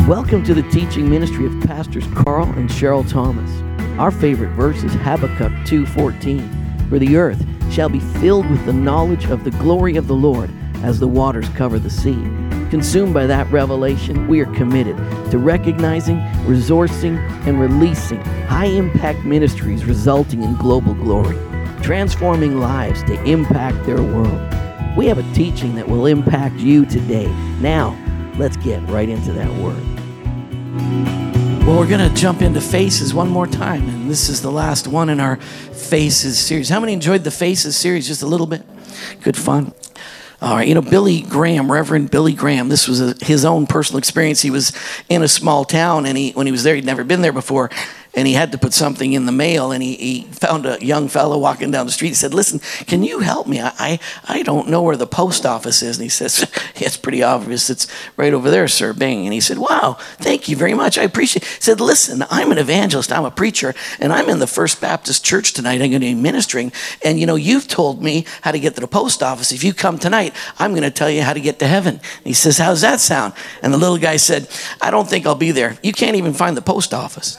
Welcome to the teaching ministry of Pastors Carl and Cheryl Thomas. Our favorite verse is Habakkuk 2:14. For the earth shall be filled with the knowledge of the glory of the Lord as the waters cover the sea. Consumed by that revelation, we are committed to recognizing, resourcing, and releasing high-impact ministries resulting in global glory, transforming lives to impact their world. We have a teaching that will impact you today. Now, let's get right into that word. Well, we're going to jump into Faces one more time, and this is the last one in our Faces series. How many enjoyed the Faces series just a little bit? Good fun. All right, Billy Graham, Reverend Billy Graham, this was his own personal experience. He was in a small town, and when he was there, he'd never been there before, and he had to put something in the mail, and he found a young fellow walking down the street. He said, "Listen, can you help me? I don't know where the post office is." And he says, "Yeah, it's pretty obvious. It's right over there, sir." Bing. And he said, "Wow, thank you very much. I appreciate it." He said, "Listen, I'm an evangelist. I'm a preacher, and I'm in the First Baptist Church tonight. I'm going to be ministering. And, you've told me how to get to the post office. If you come tonight, I'm going to tell you how to get to heaven." And he says, "How's that sound?" And the little guy said, "I don't think I'll be there. You can't even find the post office."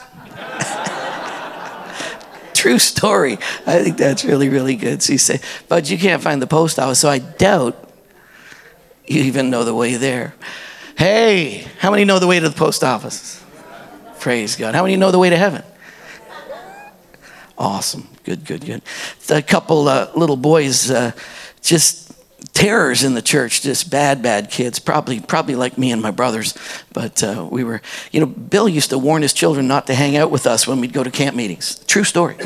True story. I think that's really, really good. So you say, "But you can't find the post office, so I doubt you even know the way there." Hey, how many know the way to the post office? Praise God. How many know the way to heaven? Awesome. Good. A couple little boys, just terrors in the church, just bad kids, probably like me and my brothers. But we were, Bill used to warn his children not to hang out with us when we'd go to camp meetings. True story,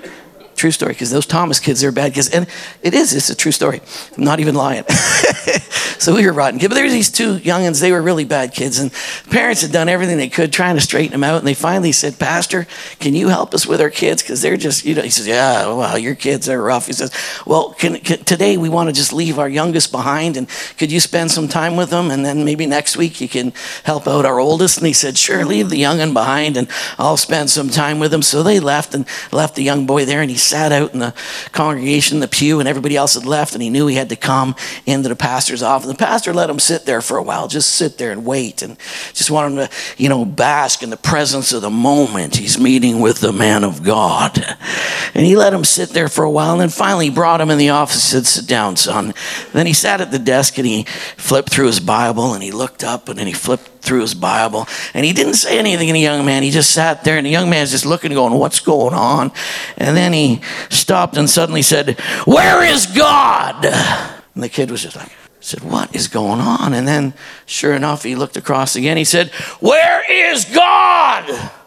because those Thomas kids, they're bad kids. And it's a true story. I'm not even lying. So we were rotten kids. But there were these two youngins, they were really bad kids. And parents had done everything they could trying to straighten them out. And they finally said, "Pastor, can you help us with our kids? Because they're just, He says, "Yeah, well, your kids are rough." He says, "Well, today we want to just leave our youngest behind. And could you spend some time with them? And then maybe next week you can help out our oldest." And he said, "Sure, leave the youngin behind and I'll spend some time with them." So they left the young boy there. And he sat out in the congregation, the pew, and everybody else had left. And he knew he had to come into the pastor's office. The pastor let him sit there for a while, just sit there and wait, and just want him to, bask in the presence of the moment. He's meeting with the man of God. And he let him sit there for a while, and then finally he brought him in the office and said, "Sit down, son." Then he sat at the desk and he flipped through his Bible, and he looked up and then he flipped through his Bible, and he didn't say anything to the young man. He just sat there, and the young man's just looking, going, "What's going on?" And then he stopped and suddenly said, "Where is God?" And the kid was just like, said, "What is going on?" And then, sure enough, he looked across again. He said, "Where is God?"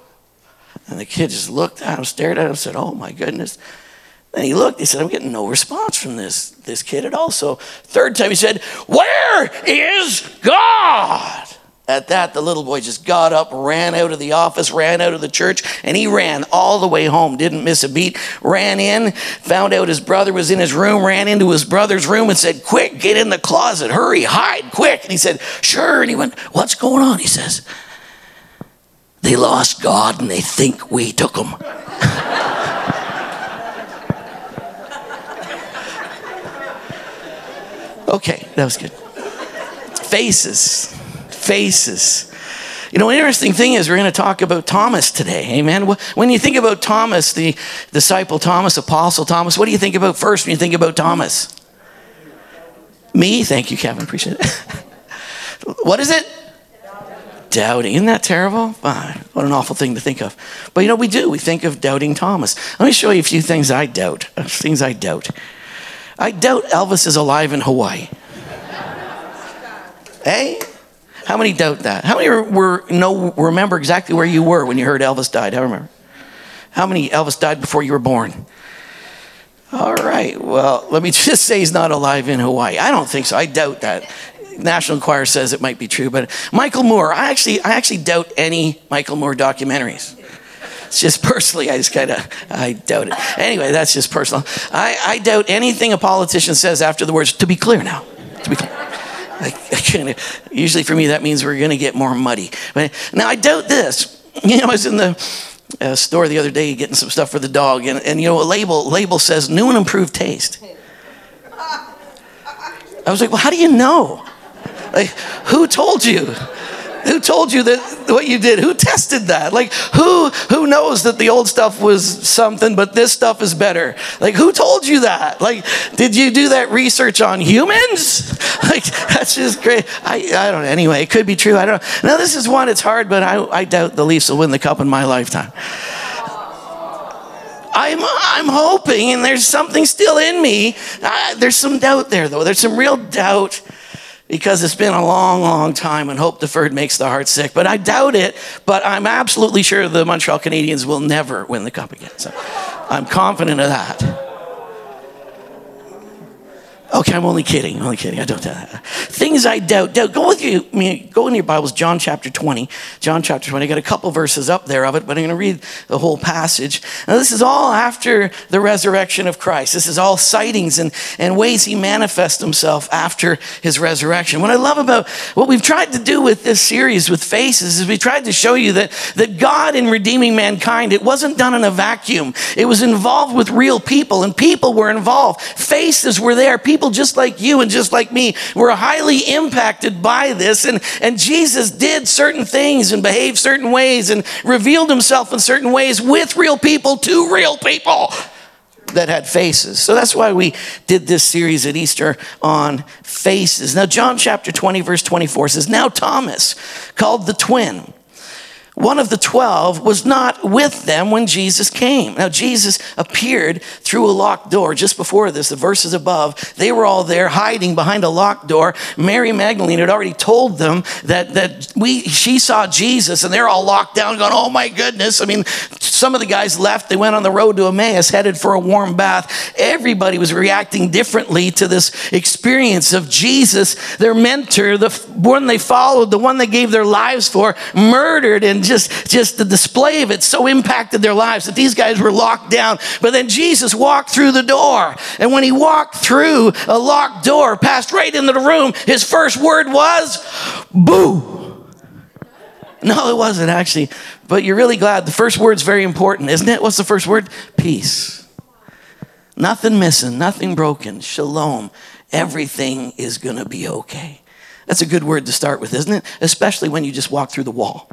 And the kid just looked at him, stared at him, said, "Oh my goodness." Then he looked, he said, "I'm getting no response from this kid at all." So third time he said, "Where is God?" At that, the little boy just got up, ran out of the office, ran out of the church, and he ran all the way home, didn't miss a beat, ran in, found out his brother was in his room, ran into his brother's room and said, "Quick, get in the closet, hurry, hide, quick." And he said, "Sure." And he went, "What's going on?" He says, "They lost God and they think we took him." Okay, that was good. Faces. An interesting thing is we're going to talk about Thomas today. Amen. When you think about Thomas, the disciple Thomas, apostle Thomas, what do you think about first when you think about Thomas? Me? Thank you, Kevin. Appreciate it. What is it? Doubting. Isn't that terrible? What an awful thing to think of. But we do. We think of doubting Thomas. Let me show you a few things I doubt. I doubt Elvis is alive in Hawaii. Hey? How many doubt that? How many remember exactly where you were when you heard Elvis died? I remember. How many Elvis died before you were born? All right. Well, let me just say he's not alive in Hawaii. I don't think so. I doubt that. National Enquirer says it might be true, but Michael Moore. I actually doubt any Michael Moore documentaries. It's just personally, I doubt it. Anyway, that's just personal. I doubt anything a politician says after the words, "To be clear now." To be clear. Usually for me, that means we're going to get more muddy. But now I doubt this. I was in the store the other day getting some stuff for the dog, and a label says "new and improved taste." I was like, "Well, how do you know? Like, who told you?" Who told you that what you did? Who tested that? Like, who knows that the old stuff was something, but this stuff is better? Like, who told you that? Like, did you do that research on humans? Like, that's just great. I don't know. Anyway, it could be true. I don't know. Now, this is one, it's hard, but I doubt the Leafs will win the cup in my lifetime. I'm hoping, and there's something still in me. There's some doubt there, though. There's some real doubt because it's been a long, long time, and hope deferred makes the heart sick. But I doubt it, but I'm absolutely sure the Montreal Canadiens will never win the cup again. So I'm confident of that. Okay, I'm only kidding. I don't doubt that. Things I doubt. Go in your Bibles, John chapter 20. John chapter 20. I got a couple verses up there of it, but I'm going to read the whole passage. Now, this is all after the resurrection of Christ. This is all sightings and ways he manifests himself after his resurrection. What I love about what we've tried to do with this series with Faces is we tried to show you that God in redeeming mankind, it wasn't done in a vacuum. It was involved with real people, and people were involved. Faces were there. People just like you and just like me were highly impacted by this, and Jesus did certain things and behaved certain ways and revealed himself in certain ways with real people to real people that had faces. So that's why we did this series at Easter on faces. Now, John chapter 20 verse 24 says, "Now Thomas, called the twin, one of the 12, was not with them when Jesus came." Now, Jesus appeared through a locked door. Just before this, the verses above, they were all there hiding behind a locked door. Mary Magdalene had already told them that she saw Jesus, and they're all locked down going, "Oh my goodness." I mean, some of the guys left. They went on the road to Emmaus, headed for a warm bath. Everybody was reacting differently to this experience of Jesus, their mentor, the one they followed, the one they gave their lives for, murdered, and just the display of it so impacted their lives that these guys were locked down. But then Jesus walked through the door. And when he walked through a locked door, passed right into the room, his first word was, "Boo." No, it wasn't actually. But you're really glad. The first word's very important, isn't it? What's the first word? Peace. Nothing missing, nothing broken. Shalom. Everything is going to be okay. That's a good word to start with, isn't it? Especially when you just walk through the wall.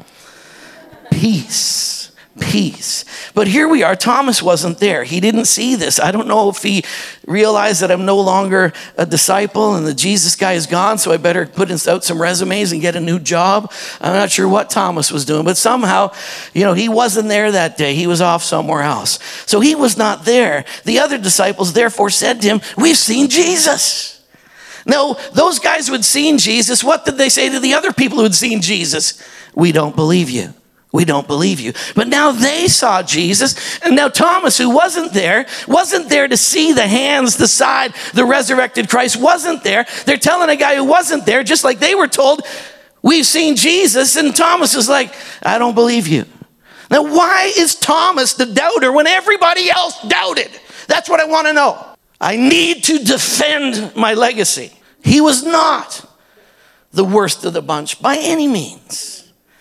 Peace, peace. But here we are. Thomas wasn't there. He didn't see this. I don't know if he realized that I'm no longer a disciple and the Jesus guy is gone, so I better put out some resumes and get a new job. I'm not sure what Thomas was doing, but somehow, he wasn't there that day. He was off somewhere else. So he was not there. The other disciples therefore said to him, "We've seen Jesus." Now, those guys who had seen Jesus, what did they say to the other people who had seen Jesus? "We don't believe you. We don't believe you." But now they saw Jesus, and now Thomas, who wasn't there to see the hands, the side, the resurrected Christ, wasn't there. They're telling a guy who wasn't there, just like they were told, "We've seen Jesus," and Thomas is like, "I don't believe you." Now, why is Thomas the doubter when everybody else doubted? That's what I want to know. I need to defend my legacy. He was not the worst of the bunch by any means.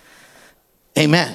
Amen.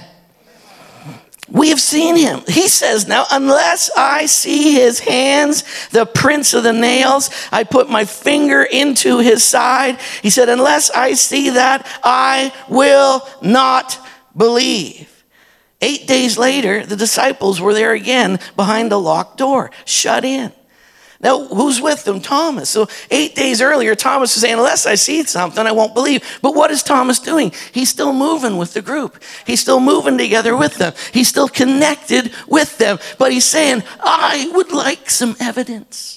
We have seen him. He says now, "Unless I see his hands, the prints of the nails, I put my finger into his side." He said, "Unless I see that, I will not believe." 8 days later, the disciples were there again behind a locked door, shut in. Now, who's with them? Thomas. So 8 days earlier, Thomas is saying, "Unless I see something, I won't believe." But what is Thomas doing? He's still moving with the group. He's still moving together with them. He's still connected with them. But he's saying, "I would like some evidence."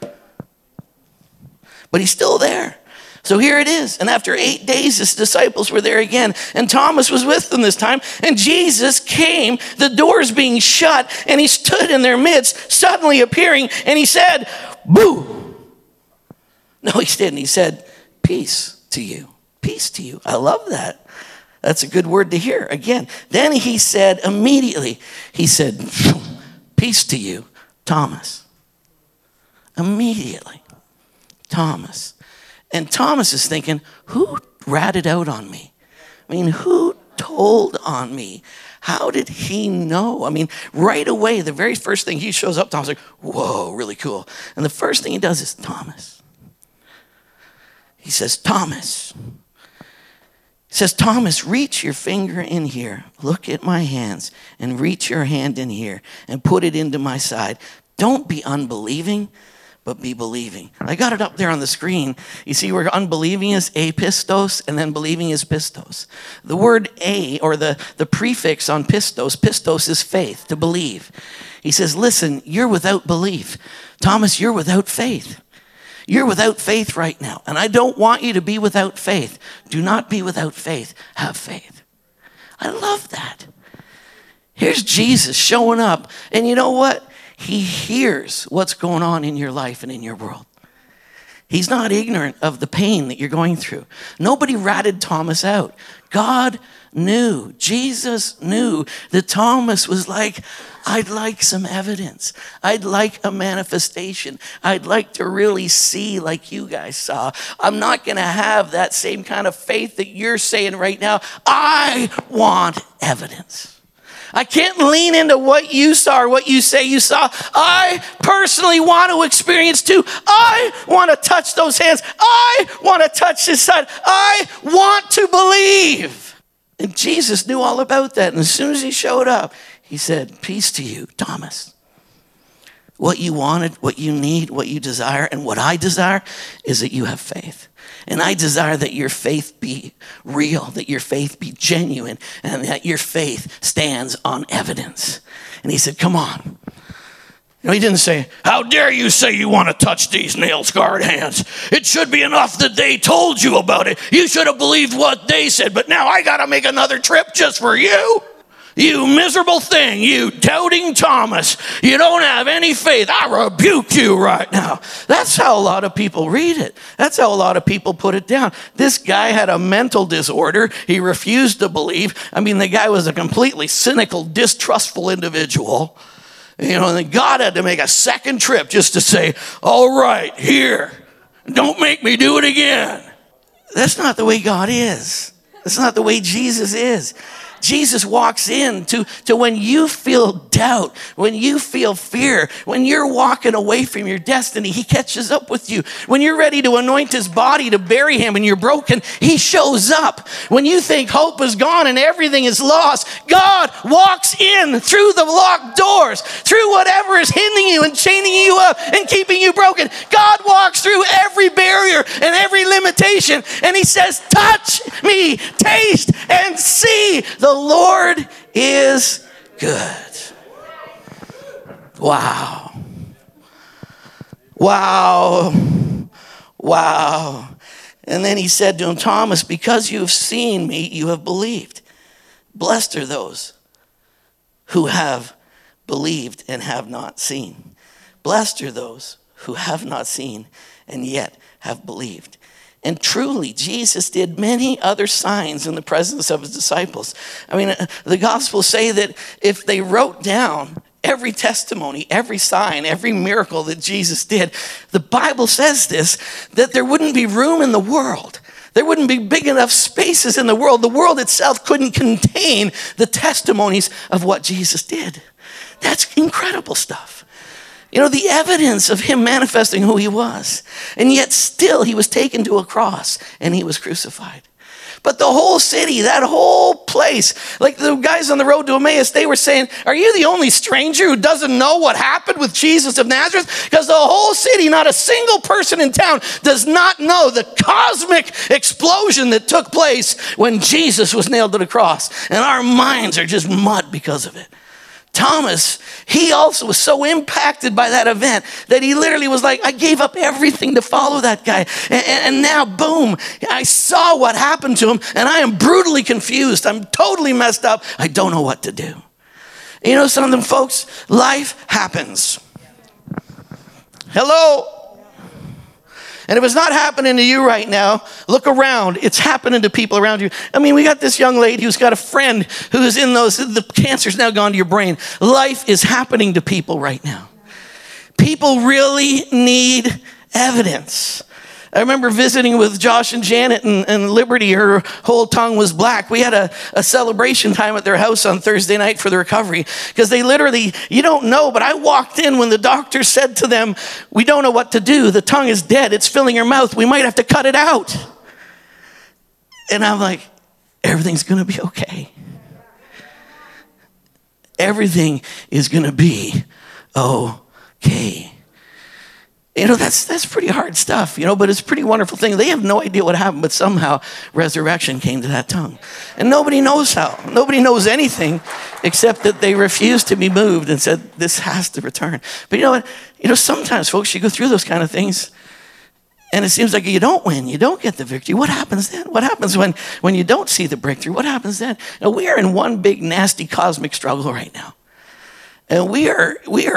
But he's still there. So here it is. And after 8 days, his disciples were there again. And Thomas was with them this time. And Jesus came, the doors being shut, and he stood in their midst, suddenly appearing, and he said, "Boo." No, he didn't. He said, "Peace to you. Peace to you." I love that. That's a good word to hear. Again, then he said immediately, he said, "Peace to you, Thomas." Immediately, Thomas. And Thomas is thinking, who ratted out on me? I mean, who told on me? How did he know? I mean, right away, the very first thing he shows up, Thomas is like, "Whoa, really cool." And the first thing he does is, "Thomas." He says, "Thomas." He says, Thomas, reach your finger in here. Look at my hands and reach your hand in here and put it into my side. Don't be unbelieving, but be believing. I got it up there on the screen. You see where unbelieving is apistos and then believing is pistos. The word a, or the prefix on pistos is faith, to believe. He says, listen, you're without belief. Thomas, you're without faith. You're without faith right now, and I don't want you to be without faith. Do not be without faith. Have faith. I love that. Here's Jesus showing up, and you know what? He hears what's going on in your life and in your world. He's not ignorant of the pain that you're going through. Nobody ratted Thomas out. God knew, Jesus knew that Thomas was like, I'd like some evidence. I'd like a manifestation. I'd like to really see like you guys saw. I'm not going to have that same kind of faith that you're saying right now. I want evidence. I can't lean into what you saw or what you say you saw. I personally want to experience too. I want to touch those hands. I want to touch this side. I want to believe. And Jesus knew all about that. And as soon as he showed up, he said, peace to you, Thomas. What you wanted, what you need, what you desire, and what I desire is that you have faith. And I desire that your faith be real, that your faith be genuine, and that your faith stands on evidence. And he said, come on. He didn't say, how dare you say you want to touch these nail-scarred hands? It should be enough that they told you about it. You should have believed what they said, but now I got to make another trip just for you. You miserable thing, you doubting Thomas. You don't have any faith. I rebuke you right now. That's how a lot of people read it. That's how a lot of people put it down. This guy had a mental disorder. He refused to believe. I mean, the guy was a completely cynical, distrustful individual. And then God had to make a second trip just to say, all right, here, don't make me do it again. That's not the way God is. That's not the way Jesus is. Jesus walks in to when you feel doubt, when you feel fear, when you're walking away from your destiny, he catches up with you. When you're ready to anoint his body to bury him and you're broken, he shows up. When you think hope is gone and everything is lost, God walks in through the locked doors, through whatever is hindering you and chaining you up and keeping you broken. God walks through every barrier and every limitation, and he says, touch me, taste and see. The Lord is good. Wow. Wow. Wow. And then he said to him, Thomas, because you have seen me, you have believed. Blessed are those who have believed and have not seen. Blessed are those who have not seen and yet have believed. And truly, Jesus did many other signs in the presence of his disciples. I mean, the Gospels say that if they wrote down every testimony, every sign, every miracle that Jesus did, the Bible says this, that there wouldn't be room in the world. There wouldn't be big enough spaces in the world. The world itself couldn't contain the testimonies of what Jesus did. That's incredible stuff. The evidence of him manifesting who he was. And yet still he was taken to a cross and he was crucified. But the whole city, that whole place, like the guys on the road to Emmaus, they were saying, are you the only stranger who doesn't know what happened with Jesus of Nazareth? Because the whole city, not a single person in town does not know the cosmic explosion that took place when Jesus was nailed to the cross. And our minds are just mud because of it. Thomas, he also was so impacted by that event that he literally was like, I gave up everything to follow that guy. And now, boom, I saw what happened to him, and I am brutally confused. I'm totally messed up. I don't know what to do. Some of them folks, life happens. Hello? And if it's not happening to you right now, look around. It's happening to people around you. I mean, we got this young lady who's got a friend who's in the cancer's now gone to your brain. Life is happening to people right now. People really need evidence. I remember visiting with Josh and Janet and Liberty. Her whole tongue was black. We had a celebration time at their house on Thursday night for the recovery because they literally, you don't know, but I walked in when the doctor said to them, we don't know what to do. The tongue is dead. It's filling your mouth. We might have to cut it out. And I'm like, everything's going to be okay. Everything is going to be okay. You know, that's pretty hard stuff, you know, but it's a pretty wonderful thing. They have no idea what happened, but somehow resurrection came to that tongue. And nobody knows how. Nobody knows anything except that they refused to be moved and said, this has to return. But you know what? You know, sometimes, folks, you go through those kind of things and it seems like you don't win. You don't get the victory. What happens then? What happens when you don't see the breakthrough? What happens then? You know, we are in one big, nasty, cosmic struggle right now. And we're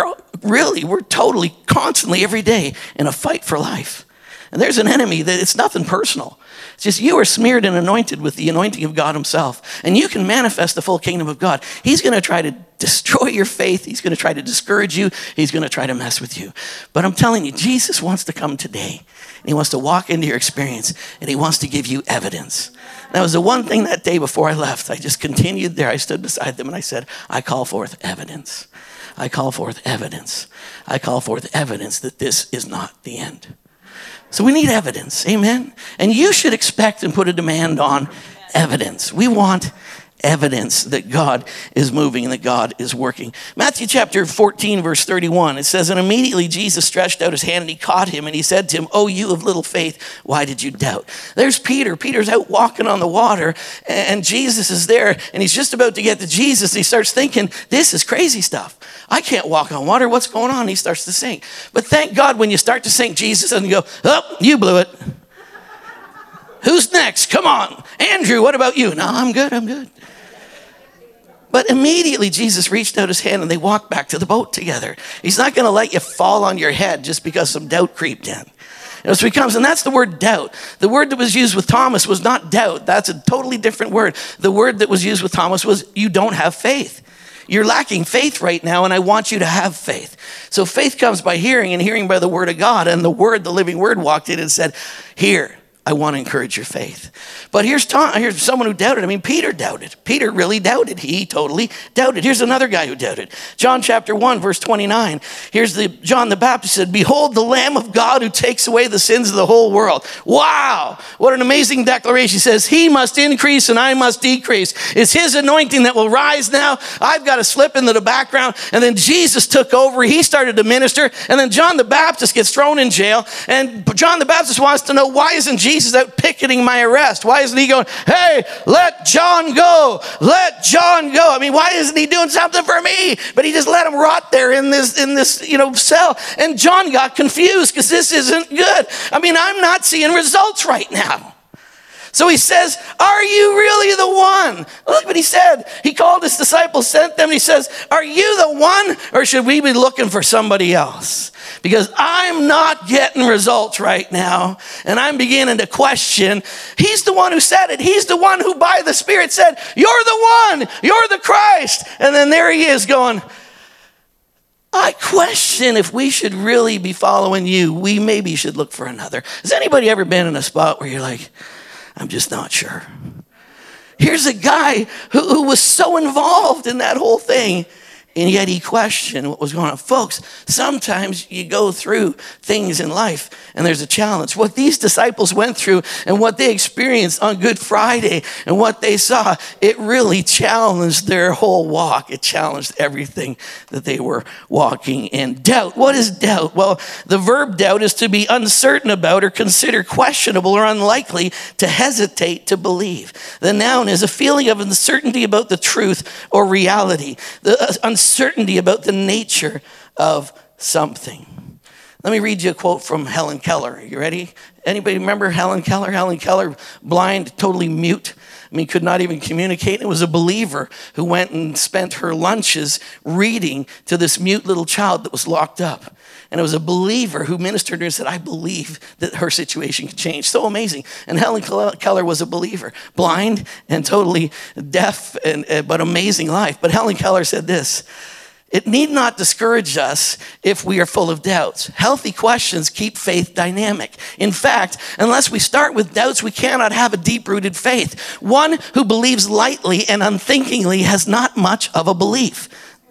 totally, constantly, every day in a fight for life. And there's an enemy that it's nothing personal. It's just you are smeared and anointed with the anointing of God himself. And you can manifest the full kingdom of God. He's going to try to destroy your faith. He's going to try to discourage you. He's going to try to mess with you. But I'm telling you, Jesus wants to come today. And he wants to walk into your experience. And he wants to give you evidence. That was the one thing that day before I left. I just continued there. I stood beside them and I said, I call forth evidence. I call forth evidence. I call forth evidence that this is not the end. So we need evidence, amen? And you should expect and put a demand on evidence. We want evidence that God is moving and that God is working. Matthew chapter 14, verse 31, it says, and immediately Jesus stretched out his hand and he caught him and he said to him, oh, you of little faith, why did you doubt? There's Peter. Peter's out walking on the water and Jesus is there and he's just about to get to Jesus. And he starts thinking, this is crazy stuff. I can't walk on water. What's going on? He starts to sink. But thank God when you start to sink, Jesus doesn't go, oh, you blew it. Who's next? Come on. Andrew, what about you? No, I'm good. But immediately Jesus reached out his hand and they walked back to the boat together. He's not going to let you fall on your head just because some doubt creeped in. And so he comes, and that's the word doubt. The word that was used with Thomas was not doubt. That's a totally different word. The word that was used with Thomas was you don't have faith. You're lacking faith right now, and I want you to have faith. So faith comes by hearing, and hearing by the word of God. And the word, the living word, walked in and said, here, I want to encourage your faith. But here's someone who doubted. I mean, Peter doubted. Peter really doubted. He totally doubted. Here's another guy who doubted. John chapter 1, verse 29. Here's John the Baptist said, behold the Lamb of God who takes away the sins of the whole world. Wow. What an amazing declaration. He says, he must increase and I must decrease. It's his anointing that will rise now. I've got to slip into the background. And then Jesus took over. He started to minister. And then John the Baptist gets thrown in jail. And John the Baptist wants to know, why isn't Jesus out picketing my arrest? Why isn't he going, hey, let John go. Let John go. I mean, why isn't he doing something for me? But he just let him rot there in this cell. And John got confused because this isn't good. I mean, I'm not seeing results right now. So he says, are you really the one? Look what he said. He called his disciples, sent them. He says, are you the one, or should we be looking for somebody else? Because I'm not getting results right now. And I'm beginning to question. He's the one who said it. He's the one who by the Spirit said, you're the one. You're the Christ. And then there he is going, I question if we should really be following you. We maybe should look for another. Has anybody ever been in a spot where you're like, I'm just not sure? Here's a guy who was so involved in that whole thing, and yet he questioned what was going on. Folks, sometimes you go through things in life and there's a challenge. What these disciples went through and what they experienced on Good Friday and what they saw, it really challenged their whole walk. It challenged everything that they were walking in. Doubt. What is doubt? Well, the verb doubt is to be uncertain about or consider questionable or unlikely, to hesitate to believe. The noun is a feeling of uncertainty about the truth or reality. The uncertainty about the nature of something. Let me read you a quote from Helen Keller. You ready? Anybody remember Helen Keller? Helen Keller, blind, totally mute. I mean, could not even communicate. It was a believer who went and spent her lunches reading to this mute little child that was locked up. And it was a believer who ministered to her and said, I believe that her situation could change. So amazing. And Helen Keller was a believer, blind and totally deaf, but amazing life. But Helen Keller said this, it need not discourage us if we are full of doubts. Healthy questions keep faith dynamic. In fact, unless we start with doubts, we cannot have a deep-rooted faith. One who believes lightly and unthinkingly has not much of a belief.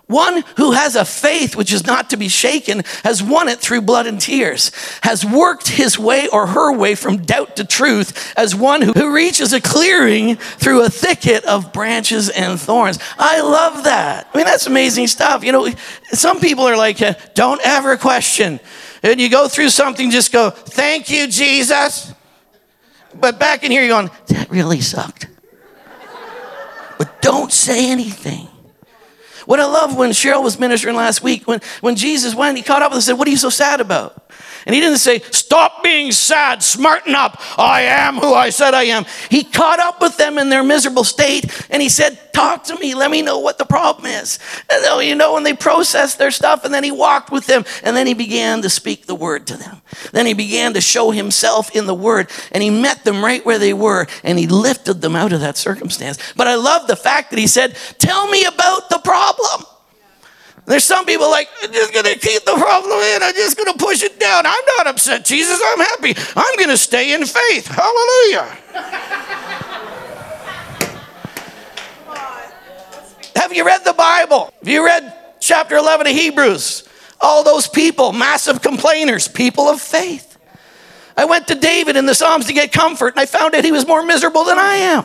One who has a faith which is not to be shaken has won it through blood and tears, has worked his way or her way from doubt to truth as one who reaches a clearing through a thicket of branches and thorns. I love that. I mean, that's amazing stuff. You know, some people are like, don't ever question. And you go through something, just go, thank you, Jesus. But back in here, you're going, that really sucked. But don't say anything. What I love when Cheryl was ministering last week, when Jesus went, he caught up with us and said, what are you so sad about? And he didn't say, stop being sad, smarten up. I am who I said I am. He caught up with them in their miserable state and he said, talk to me. Let me know what the problem is. And then, you know, when they processed their stuff, and then he walked with them, and then he began to speak the word to them. Then he began to show himself in the word, and he met them right where they were, and he lifted them out of that circumstance. But I love the fact that he said, tell me about the problem. There's some people like, I'm just going to keep the problem in. I'm just going to push it down. I'm not upset, Jesus. I'm happy. I'm going to stay in faith. Hallelujah. Have you read the Bible? Have you read chapter 11 of Hebrews? All those people, massive complainers, people of faith. I went to David in the Psalms to get comfort, and I found out he was more miserable than I am.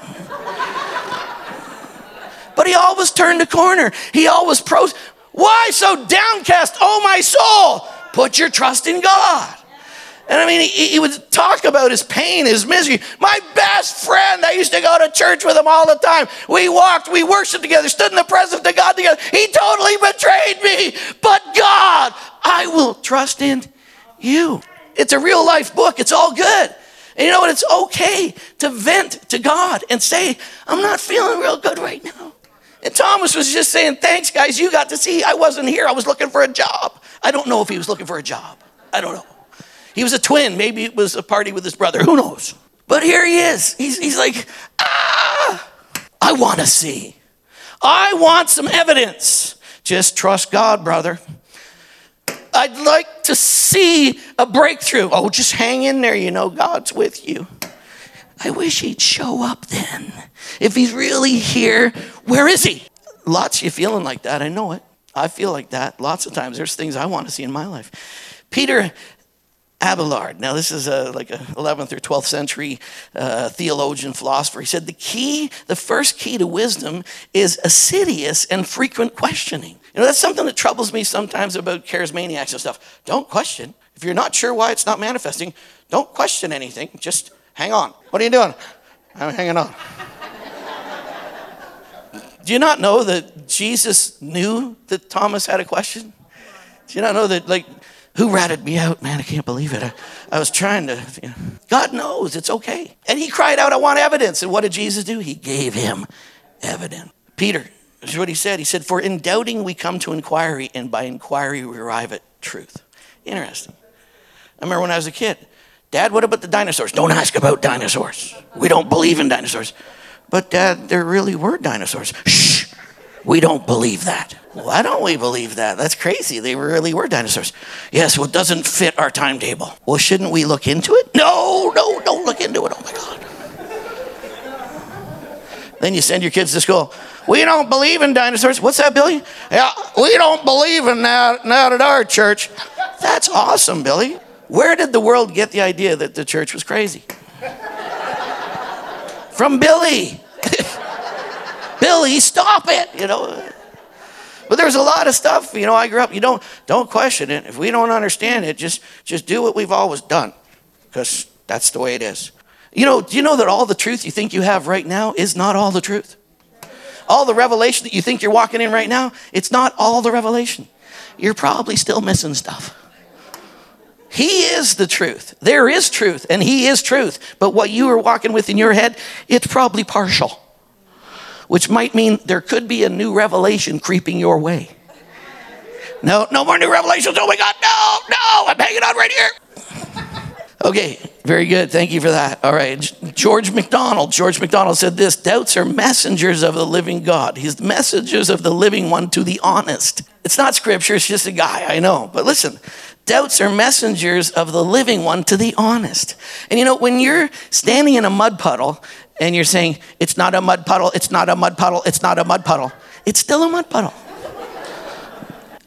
But he always turned a corner. He always why so downcast, oh my soul? Put your trust in God. And I mean, he would talk about his pain, his misery. My best friend, I used to go to church with him all the time. We walked, we worshiped together, stood in the presence of God together. He totally betrayed me. But God, I will trust in you. It's a real life book. It's all good. And you know what? It's okay to vent to God and say, I'm not feeling real good right now. And Thomas was just saying, thanks, guys. You got to see. I wasn't here. I was looking for a job. I don't know if he was looking for a job. I don't know. He was a twin. Maybe it was a party with his brother. Who knows? But here he is. He's like, I want to see. I want some evidence. Just trust God, brother. I'd like to see a breakthrough. Oh, just hang in there. You know, God's with you. I wish he'd show up then. If he's really here, where is he? Lots of you feeling like that. I know it. I feel like that. Lots of times there's things I want to see in my life. Peter Abelard. Now this is like a 11th or 12th century theologian, philosopher. He said the first key to wisdom is assiduous and frequent questioning. You know, that's something that troubles me sometimes about charismaniacs and stuff. Don't question. If you're not sure why it's not manifesting, don't question anything. Just hang on. What are you doing? I'm hanging on. Do you not know that Jesus knew that Thomas had a question? Do you not know that, like, who ratted me out? Man, I can't believe it. I was trying to, you know. God knows it's okay. And he cried out, I want evidence. And what did Jesus do? He gave him evidence. Peter, this is what he said. He said, for in doubting we come to inquiry, and by inquiry we arrive at truth. Interesting. I remember when I was a kid, Dad, what about the dinosaurs? Don't ask about dinosaurs. We don't believe in dinosaurs. But Dad, there really were dinosaurs. Shh, we don't believe that. Why don't we believe that? That's crazy. They really were dinosaurs. Yes, well, it doesn't fit our timetable. Well, shouldn't we look into it? No, don't look into it. Oh my God. Then you send your kids to school. We don't believe in dinosaurs. What's that, Billy? Yeah, we don't believe in that at our church. That's awesome, Billy. Where did the world get the idea that the church was crazy? From Billy. Billy, stop it, you know. But there's a lot of stuff, you know, I grew up, you don't question it. If we don't understand it, just do what we've always done, because that's the way it is. You know, do you know that all the truth you think you have right now is not all the truth? All the revelation that you think you're walking in right now, it's not all the revelation. You're probably still missing stuff. He is the truth. There is truth, and he is truth. But what you are walking with in your head, it's probably partial, which might mean there could be a new revelation creeping your way. No more new revelations. Oh my God, no, I'm hanging on right here. Okay, very good. Thank you for that. All right, George MacDonald said this: doubts are messengers of the living God. He's messengers of the living one to the honest. It's not scripture, it's just a guy, I know. But listen, doubts are messengers of the living one to the honest. And you know, when you're standing in a mud puddle and you're saying, it's not a mud puddle, it's not a mud puddle, it's not a mud puddle, it's still a mud puddle.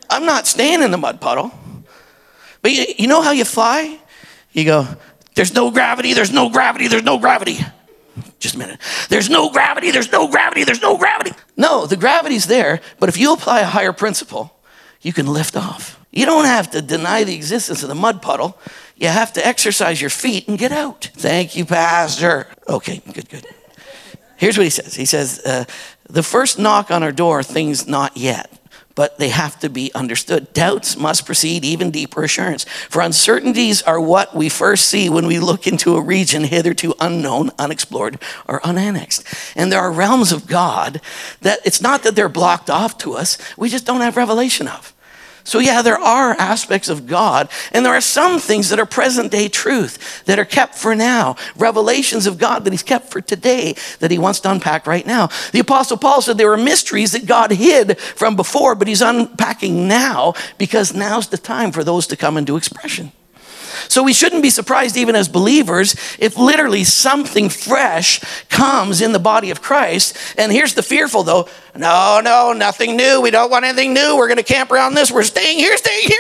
I'm not staying in the mud puddle. But you know how you fly? You go, there's no gravity, there's no gravity, there's no gravity. Just a minute. There's no gravity, there's no gravity, there's no gravity. No, the gravity's there, but if you apply a higher principle, you can lift off. You don't have to deny the existence of the mud puddle. You have to exercise your feet and get out. Thank you, Pastor. Okay, good. Here's what he says. He says, the first knock on our door, things not yet, but they have to be understood. Doubts must precede even deeper assurance. For uncertainties are what we first see when we look into a region hitherto unknown, unexplored, or unannexed. And there are realms of God that it's not that they're blocked off to us, we just don't have revelation of. So yeah, there are aspects of God, and there are some things that are present day truth that are kept for now. Revelations of God that he's kept for today that he wants to unpack right now. The Apostle Paul said there were mysteries that God hid from before, but he's unpacking now because now's the time for those to come into expression. So we shouldn't be surprised even as believers if literally something fresh comes in the body of Christ. And here's the fearful though. No, nothing new. We don't want anything new. We're going to camp around this. We're staying here.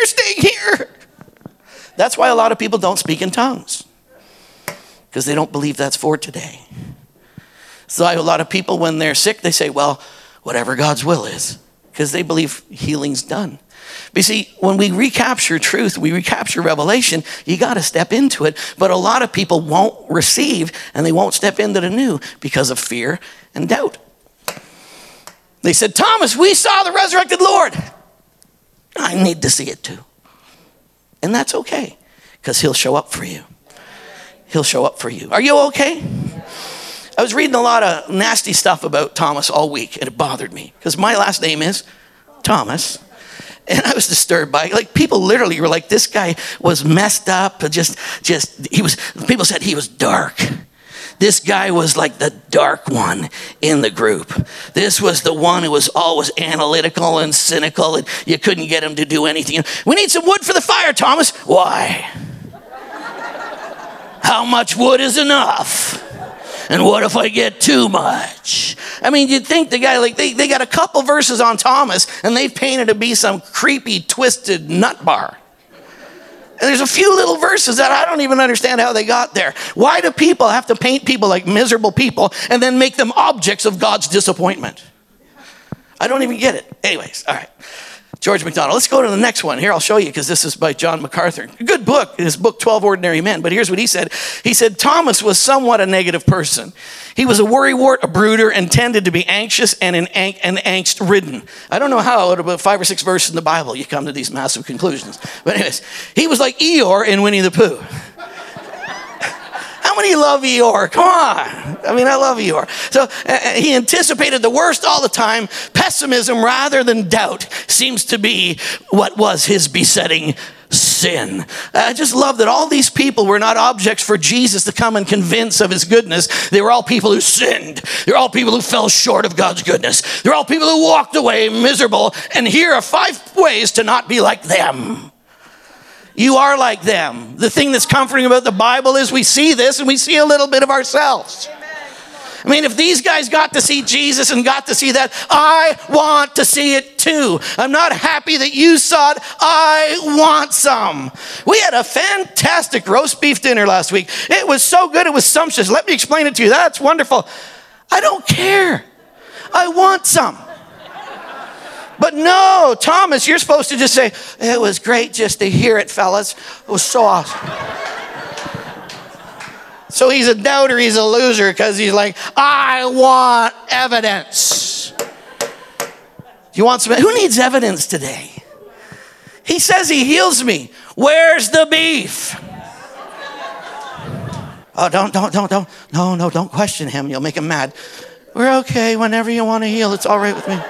That's why a lot of people don't speak in tongues. Because they don't believe that's for today. So a lot of people when they're sick, they say, well, whatever God's will is. Because they believe healing's done. But you see, when we recapture truth, we recapture revelation, you got to step into it. But a lot of people won't receive and they won't step into the new because of fear and doubt. They said, Thomas, we saw the resurrected Lord. I need to see it too. And that's okay because he'll show up for you. He'll show up for you. Are you okay? I was reading a lot of nasty stuff about Thomas all week and it bothered me because my last name is Thomas. And I was disturbed by it. Like people literally were like, this guy was messed up. People said he was dark. This guy was like the dark one in the group. This was the one who was always analytical and cynical and you couldn't get him to do anything. We need some wood for the fire, Thomas. Why? How much wood is enough? And what if I get too much? I mean, you'd think the guy, like, they got a couple verses on Thomas, and they've painted to be some creepy, twisted nut bar. And there's a few little verses that I don't even understand how they got there. Why do people have to paint people like miserable people and then make them objects of God's disappointment? I don't even get it. Anyways, all right. George MacDonald. Let's go to the next one. Here, I'll show you because this is by John MacArthur. A good book. His book, 12 Ordinary Men. But here's what he said. He said, Thomas was somewhat a negative person. He was a worrywart, a brooder, and tended to be anxious and angst-ridden. I don't know how, out of about 5 or 6 verses in the Bible, you come to these massive conclusions. But anyways, he was like Eeyore in Winnie the Pooh. How many love Eeyore? Come on. I mean, I love Eeyore. So he anticipated the worst all the time. Pessimism rather than doubt seems to be what was his besetting sin. I just love that all these people were not objects for Jesus to come and convince of his goodness. They were all people who sinned. They're all people who fell short of God's goodness. They're all people who walked away miserable. And here are 5 ways to not be like them. You are like them. The thing that's comforting about the Bible is we see this and we see a little bit of ourselves. I mean, if these guys got to see Jesus and got to see that, I want to see it too. I'm not happy that you saw it. I want some. We had a fantastic roast beef dinner last week. It was so good. It was sumptuous. Let me explain it to you. That's wonderful. I don't care. I want some. But no, Thomas, you're supposed to just say, it was great just to hear it, fellas. It was so awesome. So he's a doubter, he's a loser because he's like, I want evidence. You want some? Who needs evidence today? He says he heals me. Where's the beef? Oh, don't question him. You'll make him mad. We're okay whenever you want to heal. It's all right with me.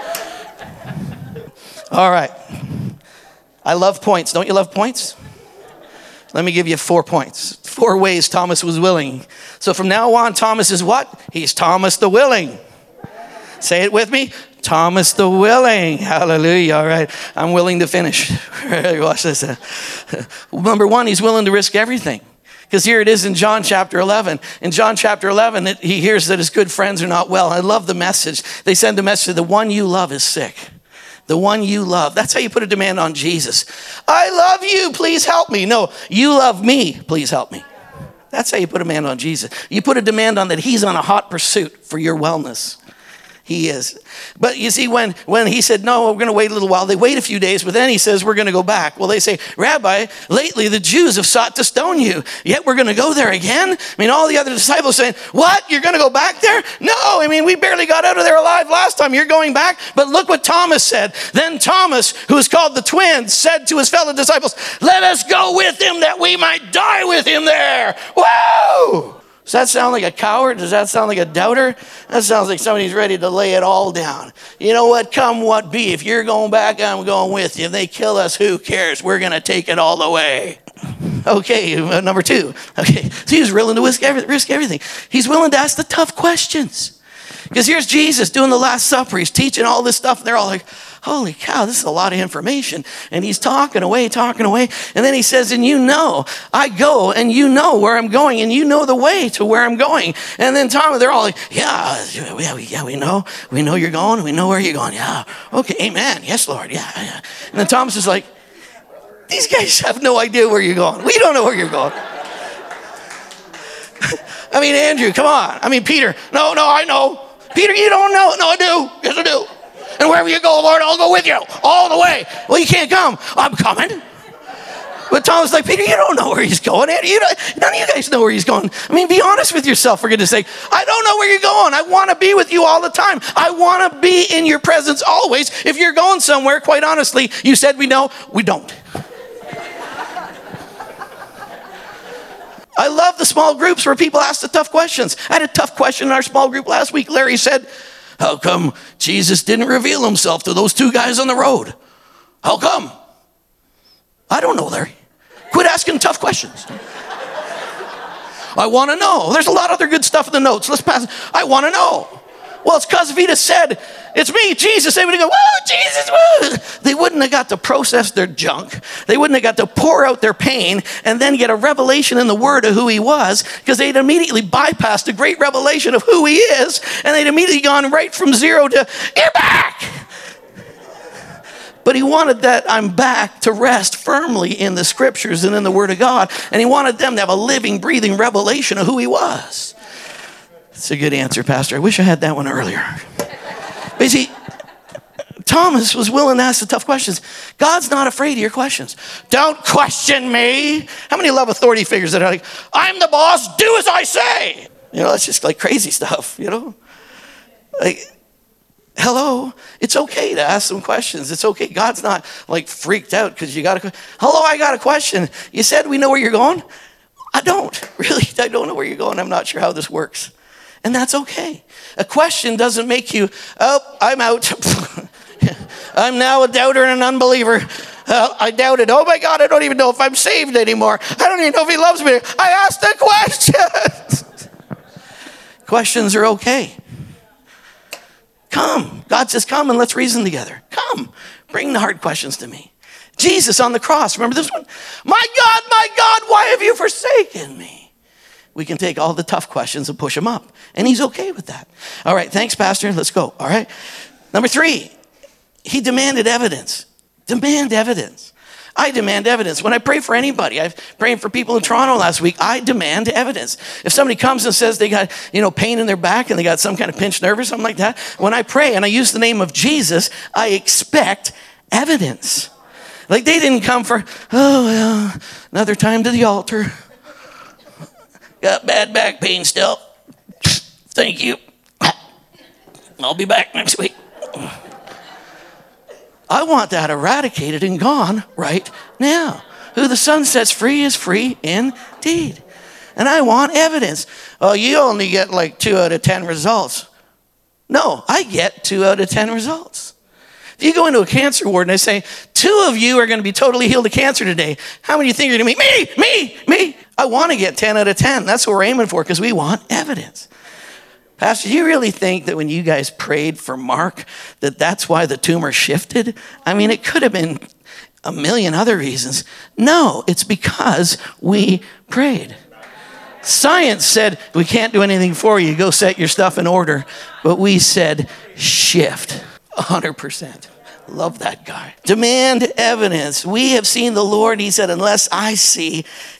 All right. I love points. Don't you love points? Let me give you 4 points. 4 ways Thomas was willing. So from now on, Thomas is what? He's Thomas the willing. Say it with me. Thomas the willing. Hallelujah. All right. I'm willing to finish. Watch this. Number 1, he's willing to risk everything. Because here it is in John chapter 11. In John chapter 11, he hears that his good friends are not well. I love the message. They send the message, the one you love is sick. The one you love. That's how you put a demand on Jesus. I love you, please help me. No, you love me, please help me. That's how you put a demand on Jesus. You put a demand on that he's on a hot pursuit for your wellness. He is. But you see, when he said, no, we're going to wait a little while, they wait a few days, but then he says, we're going to go back. Well, they say, Rabbi, lately the Jews have sought to stone you, yet we're going to go there again? I mean, all the other disciples saying, what? You're going to go back there? No, I mean, we barely got out of there alive last time. You're going back? But look what Thomas said. Then Thomas, who is called the twin, said to his fellow disciples, let us go with him that we might die with him there. Whoa! Does that sound like a coward? Does that sound like a doubter? That sounds like somebody's ready to lay it all down. You know what? Come what be. If you're going back, I'm going with you. If they kill us, who cares? We're going to take it all the way. Okay, number 2. Okay, so he's willing to risk everything. He's willing to ask the tough questions. Because here's Jesus doing the Last Supper. He's teaching all this stuff, and they're all like, holy cow, this is a lot of information. And he's talking away. And then he says, and you know, I go, and you know where I'm going, and you know the way to where I'm going. And then Thomas, they're all like, yeah, we know. We know you're going. We know where you're going. Yeah, okay, amen. Yes, Lord, yeah. And then Thomas is like, these guys have no idea where you're going. We don't know where you're going. I mean, Andrew, come on. I mean, Peter, no, I know. Peter, you don't know. No, I do. Yes, I do. And wherever you go, Lord, I'll go with you all the way. Well, you can't come. I'm coming. But Thomas is like, Peter, you don't know where he's going. None of you guys know where he's going. I mean, be honest with yourself, for goodness sake. I don't know where you're going. I want to be with you all the time. I want to be in your presence always. If you're going somewhere, quite honestly, you said we know, we don't. I love the small groups where people ask the tough questions. I had a tough question in our small group last week. Larry said, how come Jesus didn't reveal himself to those 2 guys on the road? How come? I don't know, Larry. Quit asking tough questions. I want to know. There's a lot of other good stuff in the notes. Let's pass. I want to know. Well, it's because if he'd have said, it's me, Jesus, they would have gone, whoa, Jesus, whoa. They wouldn't have got to process their junk. They wouldn't have got to pour out their pain and then get a revelation in the word of who he was, because they'd immediately bypassed a great revelation of who he is, and they'd immediately gone right from 0 to, you're back. But he wanted that I'm back to rest firmly in the scriptures and in the word of God, and he wanted them to have a living, breathing revelation of who he was. That's a good answer, Pastor. I wish I had that one earlier. But you see, Thomas was willing to ask the tough questions. God's not afraid of your questions. Don't question me. How many love authority figures that are like, I'm the boss, do as I say? You know, that's just like crazy stuff, you know? Like, hello, it's okay to ask some questions. It's okay. God's not like freaked out because you got a, hello, I got a question. You said we know where you're going? I don't. Really, I don't know where you're going. I'm not sure how this works. And that's okay. A question doesn't make you, oh, I'm out. I'm now a doubter and an unbeliever. I doubted. Oh my God, I don't even know if I'm saved anymore. I don't even know if he loves me. I asked a question. Questions are okay. Come. God says, come and let's reason together. Come. Bring the hard questions to me. Jesus on the cross. Remember this one? My God, why have you forsaken me? We can take all the tough questions and push them up. And he's okay with that. All right, thanks, Pastor. Let's go. All right. Number 3, he demanded evidence. Demand evidence. I demand evidence. When I pray for anybody, I've prayed for people in Toronto last week, I demand evidence. If somebody comes and says they got, pain in their back and they got some kind of pinched nerve or something like that, when I pray and I use the name of Jesus, I expect evidence. Like they didn't come for, another time to the altar. Got bad back pain still. Thank you. I'll be back next week. I want that eradicated and gone right now. Who the Son sets free is free indeed. And I want evidence. Oh, you only get like 2 out of 10 results. No, I get 2 out of 10 results. If you go into a cancer ward and they say, 2 of you are going to be totally healed of cancer today, how many do you think are going to be? Me. I want to get 10 out of 10. That's what we're aiming for because we want evidence. Pastor, do you really think that when you guys prayed for Mark, that's why the tumor shifted? I mean, it could have been a million other reasons. No, it's because we prayed. Science said, we can't do anything for you. Go set your stuff in order. But we said, shift 100%. Love that guy. Demand evidence. We have seen the Lord. He said, unless I see,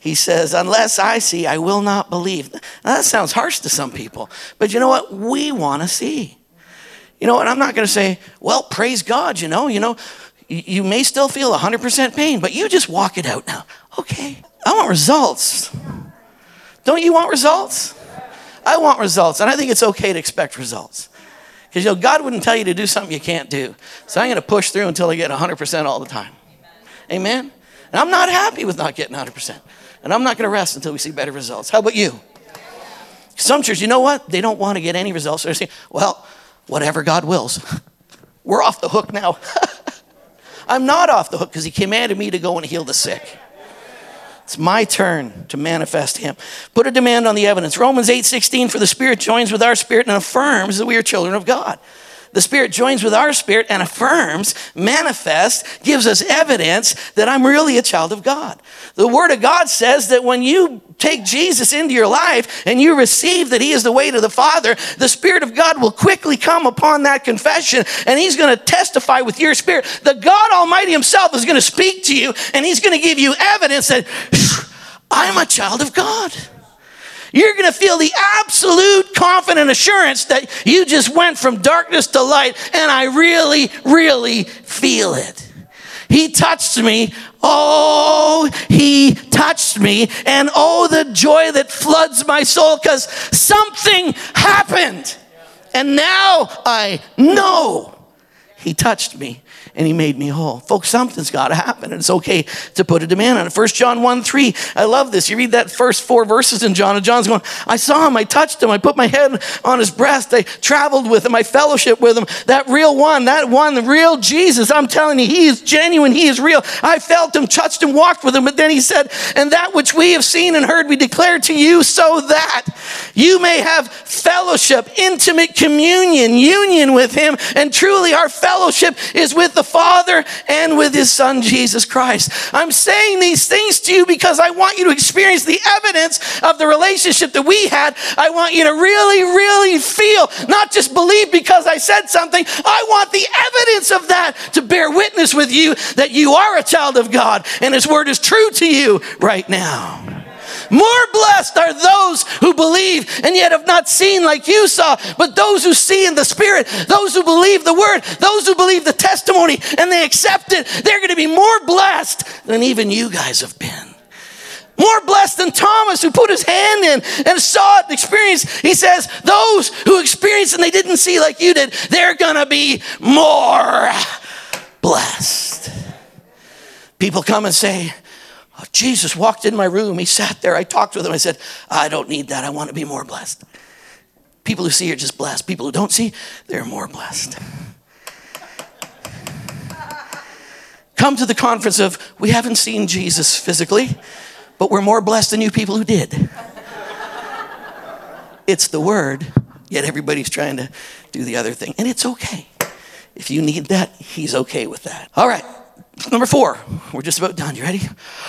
I will not believe. Now, that sounds harsh to some people. But you know what? We want to see. You know, and I'm not going to say, well, praise God, you may still feel 100% pain, but you just walk it out now. Okay. I want results. Don't you want results? I want results, and I think it's okay to expect results. Because God wouldn't tell you to do something you can't do. So I'm going to push through until I get 100% all the time. Amen? And I'm not happy with not getting 100%. And I'm not going to rest until we see better results. How about you? Some churches, you know what? They don't want to get any results. They're saying, well, whatever God wills. We're off the hook now. I'm not off the hook because he commanded me to go and heal the sick. It's my turn to manifest him. Put a demand on the evidence. Romans 8:16, for the Spirit joins with our spirit and affirms that we are children of God. The Spirit joins with our spirit and affirms, manifests, gives us evidence that I'm really a child of God. The Word of God says that when you take Jesus into your life and you receive that he is the way to the Father, the Spirit of God will quickly come upon that confession and he's going to testify with your spirit. The God Almighty himself is going to speak to you and he's going to give you evidence that I'm a child of God. You're going to feel the absolute confident assurance that you just went from darkness to light, and I really, really feel it. He touched me. Oh, he touched me. And oh, the joy that floods my soul because something happened. And now I know he touched me and he made me whole. Folks, something's got to happen, and it's okay to put a demand on it. 1 John 1:3. I love this. You read that first 4 verses in John, and John's going, I saw him, I touched him, I put my head on his breast, I traveled with him, I fellowship with him. That one, the real Jesus, I'm telling you, he is genuine, he is real. I felt him, touched him, walked with him, but then he said, and that which we have seen and heard we declare to you so that you may have fellowship, intimate communion, union with him, and truly our fellowship is with the Father and with his Son, Jesus Christ. I'm saying these things to you because I want you to experience the evidence of the relationship that we had. I want you to really, really feel, not just believe because I said something. I want the evidence of that to bear witness with you that you are a child of God and his word is true to you right now. More blessed are those who believe and yet have not seen like you saw, but those who see in the Spirit, those who believe the word, those who believe the testimony and they accept it, they're going to be more blessed than even you guys have been. More blessed than Thomas who put his hand in and saw it and experienced. He says, those who experienced and they didn't see like you did, they're going to be more blessed. People come and say, oh, Jesus walked in my room. He sat there. I talked with him. I said, I don't need that. I want to be more blessed. People who see are just blessed. People who don't see, they're more blessed. Come to the conference of, we haven't seen Jesus physically, but we're more blessed than you people who did. It's the word, yet everybody's trying to do the other thing. And it's okay. If you need that, he's okay with that. All right. Number 4, we're just about done. You ready?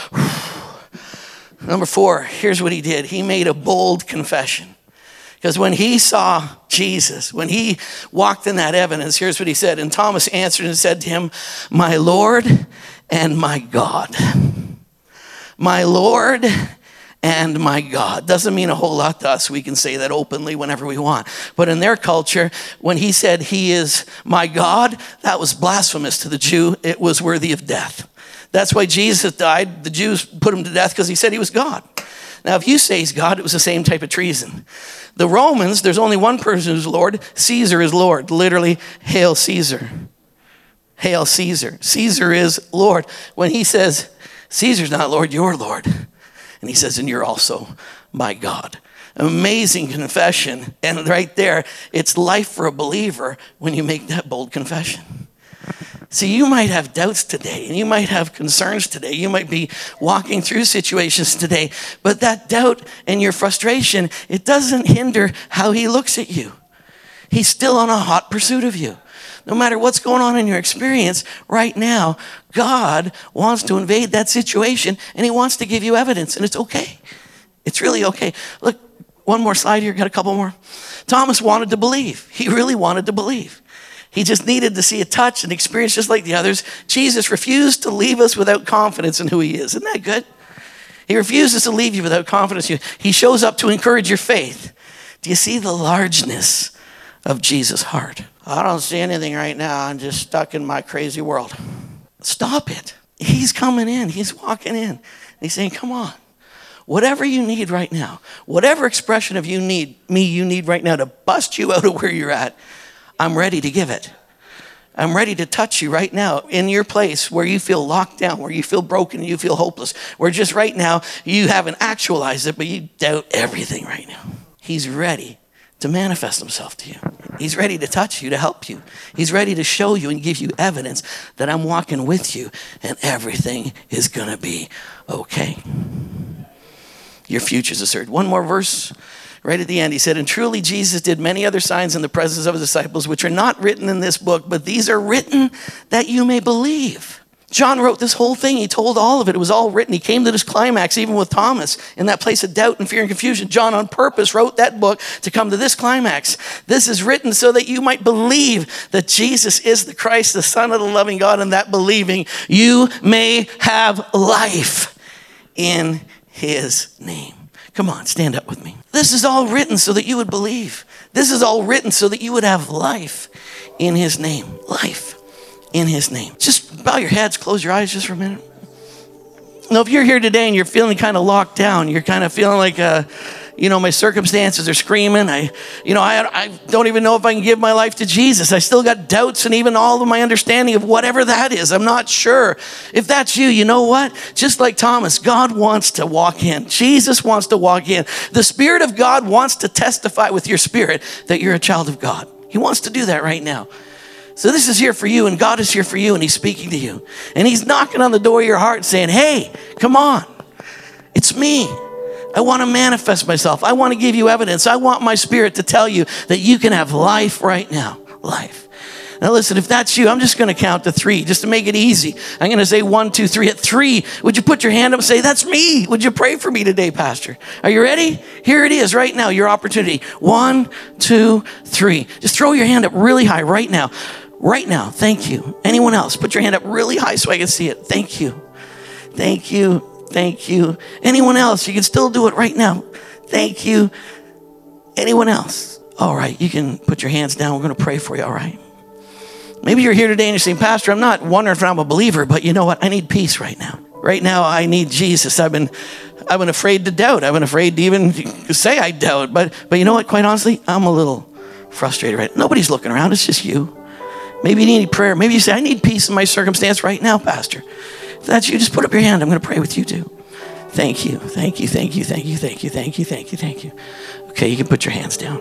Number 4, here's what he did. He made a bold confession. Because when he saw Jesus, when he walked in that evidence, here's what he said. And Thomas answered and said to him, my Lord and my God. My Lord and my God. Doesn't mean a whole lot to us. We can say that openly whenever we want. But in their culture, when he said he is my God, that was blasphemous to the Jew. It was worthy of death. That's why Jesus died. The Jews put him to death because he said he was God. Now, if you say he's God, it was the same type of treason. The Romans, there's only one person who's Lord. Caesar is Lord. Literally, hail Caesar. Hail Caesar. Caesar is Lord. When he says, Caesar's not Lord, you're Lord. And he says, and you're also my God. Amazing confession. And right there, it's life for a believer when you make that bold confession. See, you might have doubts today, and you might have concerns today. You might be walking through situations today, but that doubt and your frustration, it doesn't hinder how he looks at you. He's still on a hot pursuit of you. No matter what's going on in your experience right now, God wants to invade that situation and he wants to give you evidence, and it's okay. It's really okay. Look, one more slide here, got a couple more. Thomas wanted to believe. He really wanted to believe. He just needed to see a touch and experience just like the others. Jesus refused to leave us without confidence in who he is. Isn't that good? He refuses to leave you without confidence. He shows up to encourage your faith. Do you see the largeness of Jesus' heart? I don't see anything right now. I'm just stuck in my crazy world. Stop it. He's coming in. He's walking in. He's saying, come on. Whatever you need right now, whatever expression of you need right now to bust you out of where you're at, I'm ready to give it. I'm ready to touch you right now in your place where you feel locked down, where you feel broken, and you feel hopeless, where just right now you haven't actualized it, but you doubt everything right now. He's ready to manifest himself to you. He's ready to touch you, to help you. He's ready to show you and give you evidence that I'm walking with you and everything is going to be okay. Your future's assured. One more verse right at the end. He said, and truly Jesus did many other signs in the presence of his disciples, which are not written in this book, but these are written that you may believe. John wrote this whole thing. He told all of it. It was all written. He came to this climax, even with Thomas, in that place of doubt and fear and confusion. John on purpose wrote that book to come to this climax. This is written so that you might believe that Jesus is the Christ, the Son of the loving God, and that believing you may have life in his name. Come on, stand up with me. This is all written so that you would believe. This is all written so that you would have life in his name. Life in his name. Just bow your heads, close your eyes just for a minute. Now, if you're here today and you're feeling kind of locked down, you're kind of feeling like, my circumstances are screaming. I don't even know if I can give my life to Jesus. I still got doubts and even all of my understanding of whatever that is. I'm not sure. If that's you, you know what? Just like Thomas, God wants to walk in. Jesus wants to walk in. The Spirit of God wants to testify with your spirit that you're a child of God. He wants to do that right now. So this is here for you, and God is here for you, and he's speaking to you. And he's knocking on the door of your heart saying, hey, come on. It's me. I want to manifest myself. I want to give you evidence. I want my spirit to tell you that you can have life right now. Life. Now listen, if that's you, I'm just going to count to 3 just to make it easy. I'm going to say 1, 2, 3. At 3, would you put your hand up and say, that's me. Would you pray for me today, Pastor? Are you ready? Here it is right now, your opportunity. 1, 2, 3. Just throw your hand up really high right now. Right now. Thank you. Anyone else? Put your hand up really high so I can see it. Thank you. Thank you. Thank you. Anyone else? You can still do it right now. Thank you. Anyone else? All right. You can put your hands down. We're going to pray for you. All right. Maybe you're here today and you're saying, Pastor, I'm not wondering if I'm a believer, but you know what? I need peace right now. Right now, I need Jesus. I've been afraid to doubt. I've been afraid to even say I doubt. But you know what? Quite honestly, I'm a little frustrated right now. Nobody's looking around. It's just you. Maybe you need prayer. Maybe you say, I need peace in my circumstance right now, Pastor. If that's you, just put up your hand. I'm going to pray with you too. Thank you. Thank you. Thank you. Thank you. Thank you. Thank you. Thank you. Thank you. Okay, you can put your hands down.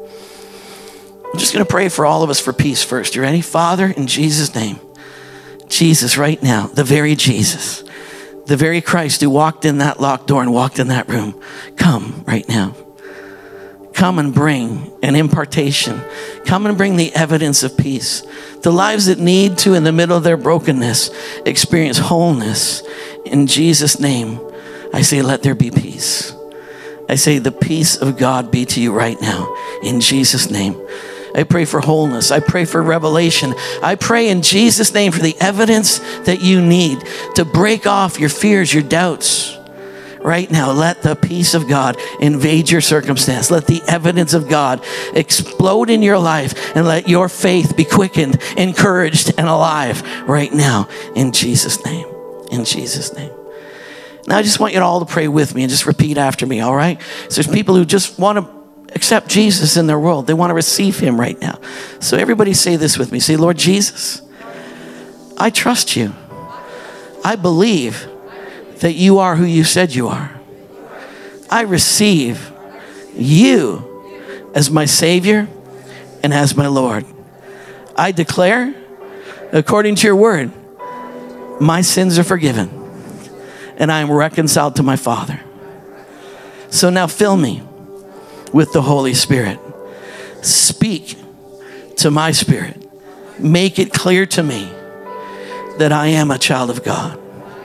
I'm just going to pray for all of us for peace first. You ready? Father, in Jesus' name, Jesus right now, the very Jesus, the very Christ who walked in that locked door and walked in that room, come right now. Come and bring an impartation. Come and bring the evidence of peace. The lives that need to, in the middle of their brokenness, experience wholeness. In Jesus' name, I say, let there be peace. I say, the peace of God be to you right now. In Jesus' name. I pray for wholeness. I pray for revelation. I pray in Jesus' name for the evidence that you need to break off your fears, your doubts. Right now, let the peace of God invade your circumstance. Let the evidence of God explode in your life, and let your faith be quickened, encouraged, and alive right now in Jesus' name. In Jesus' name. Now, I just want you all to pray with me and just repeat after me, all right? So there's people who just want to accept Jesus in their world. They want to receive him right now. So everybody say this with me. Say, Lord Jesus, I trust you. I believe that you are who you said you are. I receive you as my Savior and as my Lord. I declare, according to your word, my sins are forgiven and I am reconciled to my Father. So now fill me with the Holy Spirit. Speak to my spirit. Make it clear to me that I am a child of God.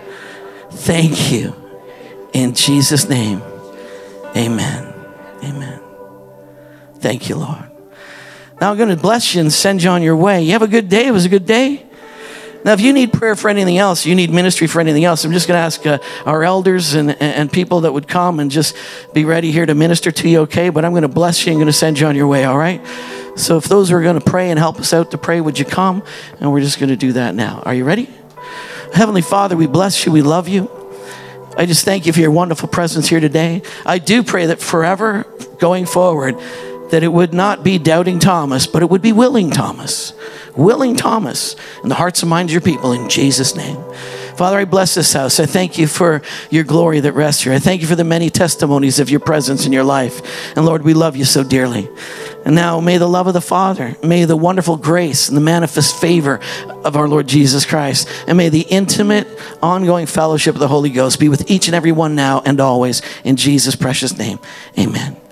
Thank you. In Jesus' name, amen. Amen. Thank you, Lord. Now I'm going to bless you and send you on your way. You have a good day. It was a good day. Now, if you need prayer for anything else, you need ministry for anything else, I'm just going to ask our elders and people that would come and just be ready here to minister to you, okay? But I'm going to bless you and going to send you on your way, all right? So if those are going to pray and help us out to pray, would you come? And we're just going to do that now. Are you ready? Heavenly Father, we bless you. We love you. I just thank you for your wonderful presence here today. I do pray that forever going forward, that it would not be doubting Thomas, but it would be willing Thomas. Willing Thomas in the hearts and minds of your people, in Jesus' name. Father, I bless this house. I thank you for your glory that rests here. I thank you for the many testimonies of your presence in your life. And Lord, we love you so dearly. And now may the love of the Father, may the wonderful grace and the manifest favor of our Lord Jesus Christ, and may the intimate, ongoing fellowship of the Holy Ghost be with each and every one now and always. In Jesus' precious name, amen.